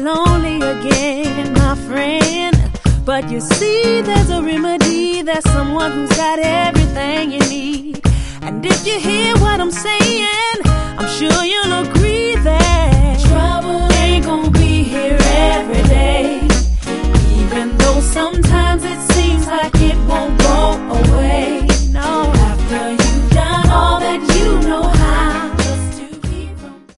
lonely again, my friend. But you see, there's a remedy. There's someone who's got everything you need. And if you hear what I'm saying, I'm sure you'll agree.